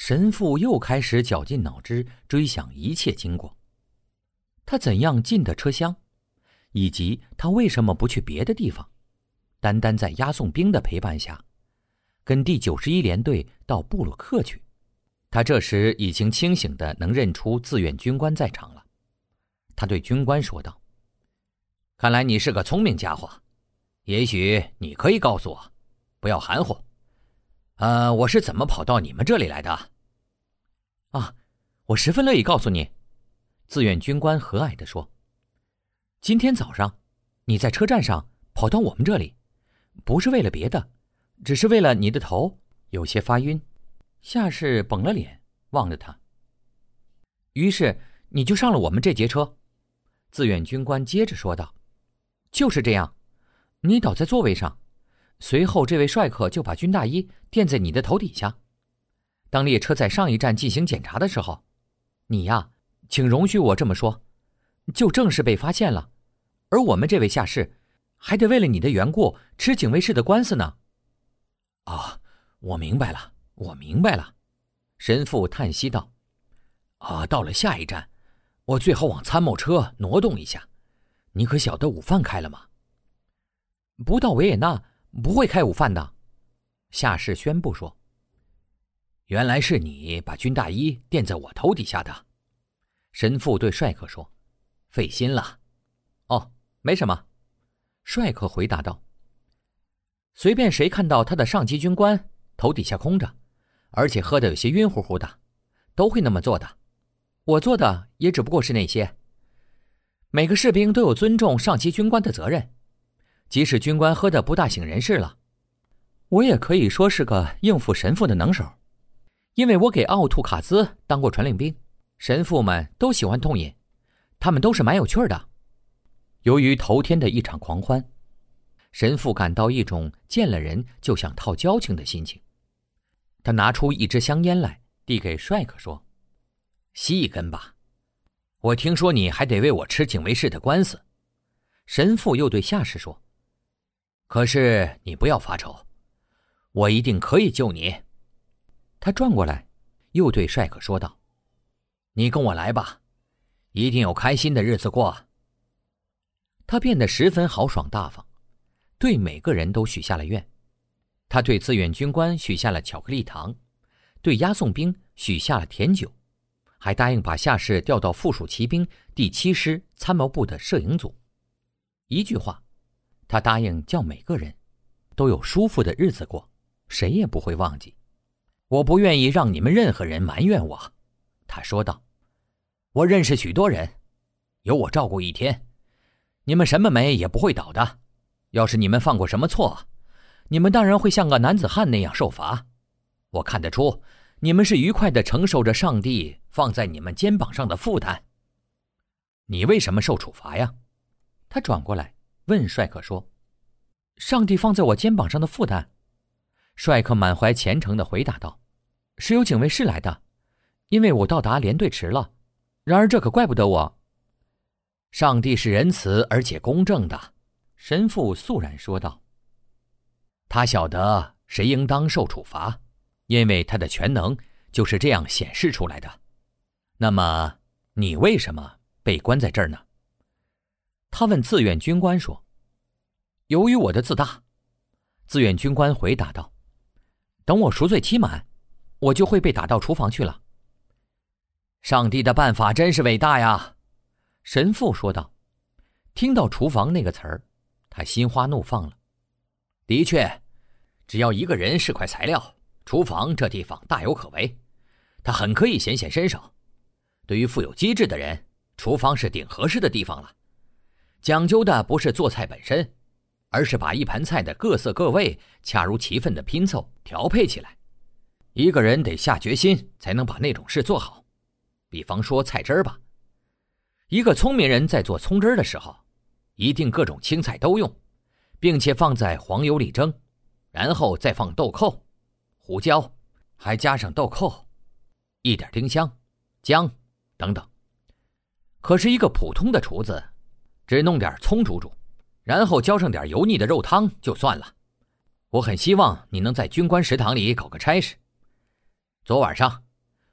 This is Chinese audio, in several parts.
神父又开始绞尽脑汁追想一切经过。他怎样进的车厢，以及他为什么不去别的地方，单单在押送兵的陪伴下，跟第91联队到布鲁克去。他这时已经清醒的能认出自愿军官在场了。他对军官说道：“看来你是个聪明家伙，也许你可以告诉我，不要含糊。我是怎么跑到你们这里来的？”啊，我十分乐意告诉你。自愿军官和蔼地说：“今天早上，你在车站上跑到我们这里，不是为了别的，只是为了你的头有些发晕。”夏氏绷了脸望着他。于是你就上了我们这节车。自愿军官接着说道：“就是这样，你倒在座位上，随后这位帅客就把军大衣垫在你的头底下。当列车在上一站进行检查的时候，你呀，请容许我这么说，就正式被发现了，而我们这位下士还得为了你的缘故吃警卫室的官司呢。”啊，我明白了，我明白了。神父叹息道：“到了下一站，我最好往参谋车挪动一下。你可晓得午饭开了吗？”“不到维也纳不会开午饭的。”下士宣布说。“原来是你把军大衣垫在我头底下的。”神父对帅客说，“费心了。”“哦，没什么。”帅客回答道。“随便谁看到他的上级军官头底下空着，而且喝得有些晕乎乎的，都会那么做的。我做的也只不过是那些。每个士兵都有尊重上级军官的责任，即使军官喝得不大省人事了，我也可以说是个应付神父的能手，因为我给奥图卡兹当过传令兵，神父们都喜欢痛饮，他们都是蛮有趣的。”由于头天的一场狂欢，神父感到一种见了人就想套交情的心情。他拿出一支香烟来，递给帅克说：“吸一根吧。我听说你还得为我吃警卫室的官司。”神父又对下士说：“可是你不要发愁，我一定可以救你。”他转过来，又对帅克说道：“你跟我来吧，一定有开心的日子过。”他变得十分豪爽大方，对每个人都许下了愿。他对自愿军官许下了巧克力糖，对押送兵许下了甜酒，还答应把下士调到附属骑兵第7师参谋部的摄影组。一句话，他答应叫每个人都有舒服的日子过，谁也不会忘记。“我不愿意让你们任何人埋怨我。”他说道，“我认识许多人，有我照顾一天，你们什么霉也不会倒的。要是你们犯过什么错，你们当然会像个男子汉那样受罚。我看得出，你们是愉快地承受着上帝放在你们肩膀上的负担。你为什么受处罚呀？”他转过来问帅克说：“上帝放在我肩膀上的负担？”帅克满怀虔诚地回答道：“是由警卫室来的，因为我到达连队迟了。然而这可怪不得我。”“上帝是仁慈而且公正的。”神父肃然说道。“他晓得谁应当受处罚，因为他的全能就是这样显示出来的。那么你为什么被关在这儿呢？”他问自愿军官说。“由于我的自大。”自愿军官回答道，“等我赎罪期满，我就会被打到厨房去了。”“上帝的办法真是伟大呀！”神父说道。听到厨房那个词儿，他心花怒放了。的确，只要一个人是块材料，厨房这地方大有可为，他很可以显显身手。对于富有机智的人，厨房是顶合适的地方了。讲究的不是做菜本身，而是把一盘菜的各色各味恰如其分的拼凑调配起来。一个人得下决心才能把那种事做好。比方说菜汁儿吧，一个聪明人在做葱汁儿的时候，一定各种青菜都用，并且放在黄油里蒸，然后再放豆蔻、胡椒，还加上豆蔻，一点丁香、姜等等。可是一个普通的厨子只弄点葱煮煮，然后浇上点油腻的肉汤就算了。我很希望你能在军官食堂里搞个差事。昨晚上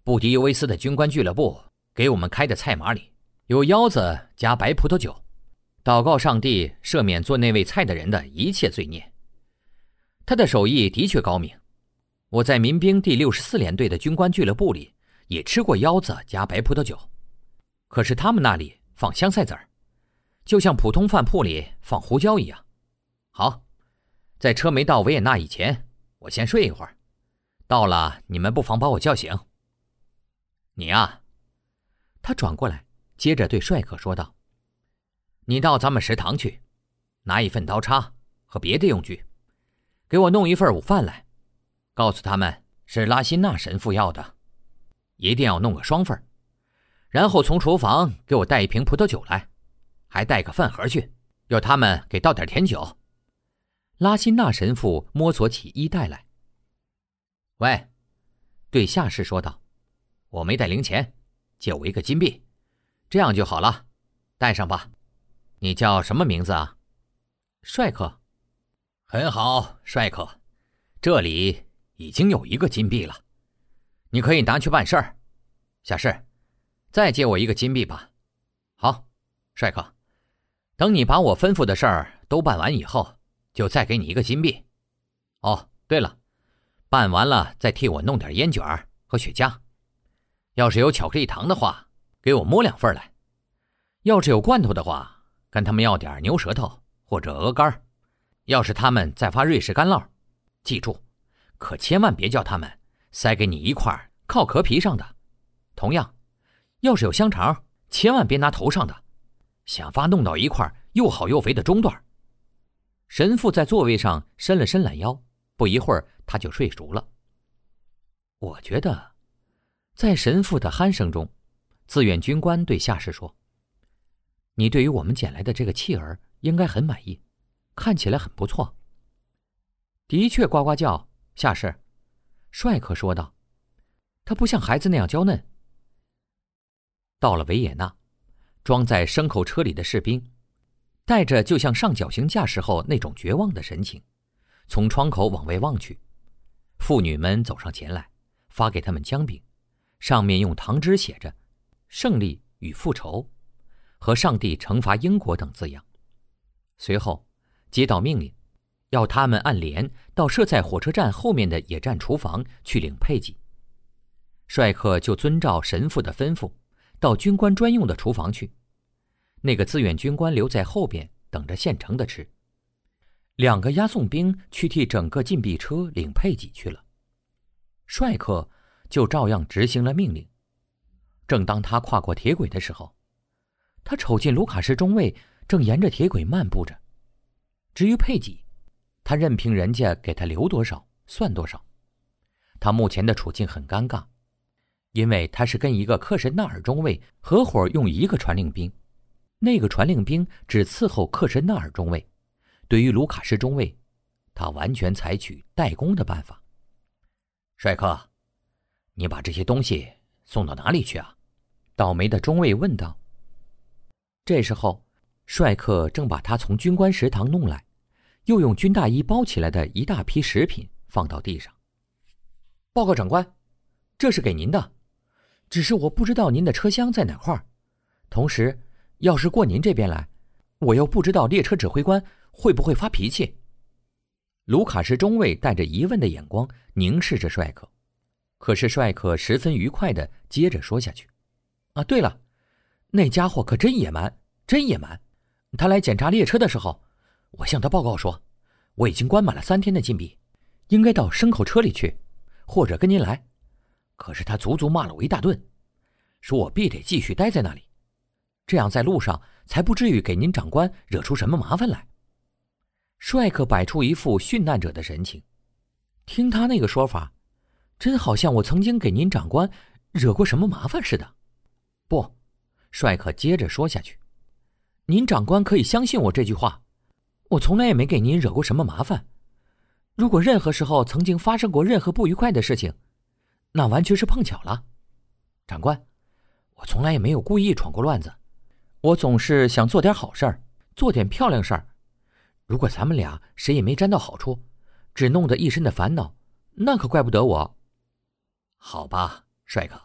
布迪尤维斯的军官俱乐部给我们开的菜码里有腰子加白葡萄酒，祷告上帝赦免做那味菜的人的一切罪孽。他的手艺的确高明，我在民兵第64联队的军官俱乐部里也吃过腰子加白葡萄酒，可是他们那里放香菜籽儿，就像普通饭铺里放胡椒一样。好，在车没到维也纳以前，我先睡一会儿，到了你们不妨把我叫醒。你啊，他转过来接着对帅克说道，你到咱们食堂去，拿一份刀叉和别的用具，给我弄一份午饭来，告诉他们是拉辛纳神父要的，一定要弄个双份，然后从厨房给我带一瓶葡萄酒来，还带个饭盒去，要他们给倒点甜酒。拉辛纳神父摸索起衣袋来。喂，对下士说道，我没带零钱，借我一个金币，这样就好了，带上吧。你叫什么名字啊？帅克。很好，帅克，这里已经有一个金币了，你可以拿去办事儿。下士，再借我一个金币吧。好，帅克，等你把我吩咐的事儿都办完以后，就再给你一个金币。哦，对了，办完了再替我弄点烟卷和雪茄，要是有巧克力糖的话，给我摸2份来，要是有罐头的话，跟他们要点牛舌头或者鹅肝，要是他们再发瑞士干酪，记住，可千万别叫他们塞给你一块靠壳皮上的。同样，要是有香肠，千万别拿头上的，想法弄到一块又好又肥的中段。神父在座位上伸了伸懒腰，不一会儿他就睡熟了。我觉得在神父的鼾声中，自愿军官对下士说，你对于我们捡来的这个弃儿应该很满意，看起来很不错。的确呱呱叫，下士，帅克说道，他不像孩子那样娇嫩。到了维也纳，装在牲口车里的士兵带着就像上绞刑架时候那种绝望的神情，从窗口往外望去。妇女们走上前来，发给他们姜饼，上面用糖汁写着胜利与复仇和上帝惩罚英国等字样。随后接到命令，要他们按连到设在火车站后面的野战厨房去领配给。帅克就遵照神父的吩咐，到军官专用的厨房去。那个自愿军官留在后边等着现成的吃。2个押送兵去替整个禁闭车领配给去了。帅克就照样执行了命令。正当他跨过铁轨的时候，他瞅见卢卡什中尉正沿着铁轨漫步着。至于配给，他任凭人家给他留多少算多少。他目前的处境很尴尬，因为他是跟一个克什纳尔中尉合伙用一个传令兵，那个传令兵只伺候克什纳尔中尉，对于卢卡什中尉，他完全采取代工的办法。帅克，你把这些东西送到哪里去啊？倒霉的中尉问道。这时候，帅克正把他从军官食堂弄来，又用军大衣包起来的一大批食品放到地上。报告长官，这是给您的，只是我不知道您的车厢在哪块，同时要是过您这边来，我又不知道列车指挥官会不会发脾气。卢卡什中尉带着疑问的眼光凝视着帅克，可是帅克十分愉快地接着说下去。啊，对了，那家伙可真野蛮，真野蛮。他来检查列车的时候，我向他报告说，我已经关满了3天的禁闭，应该到牲口车里去，或者跟您来。可是他足足骂了我一大顿，说我必得继续待在那里，这样在路上才不至于给您长官惹出什么麻烦来。帅克摆出一副殉难者的神情，听他那个说法，真好像我曾经给您长官惹过什么麻烦似的。不，帅克接着说下去，您长官可以相信我这句话，我从来也没给您惹过什么麻烦。如果任何时候曾经发生过任何不愉快的事情，那完全是碰巧了。长官，我从来也没有故意闯过乱子，我总是想做点好事儿，做点漂亮事儿。如果咱们俩谁也没沾到好处，只弄得一身的烦恼，那可怪不得我。好吧，帅哥，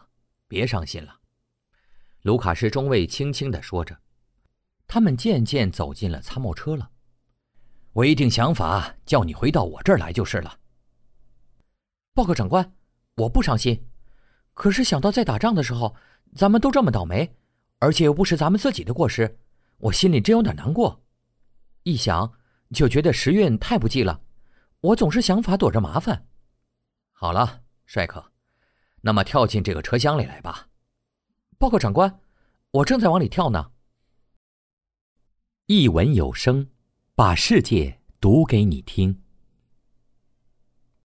别伤心了。卢卡斯中尉轻轻地说着。他们渐渐走进了参谋车了。我一定想法叫你回到我这儿来就是了。报告长官，我不伤心，可是想到在打仗的时候咱们都这么倒霉，而且又不是咱们自己的过失，我心里真有点难过。一想就觉得时运太不济了，我总是想法躲着麻烦。好了，帅哥，那么跳进这个车厢里来吧。报告长官，我正在往里跳呢。一文有声，把世界读给你听。